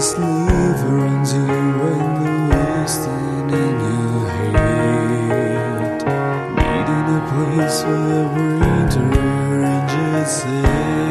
sleeve around you when the wasting in your head, needing a place where the brain to rearrange itself.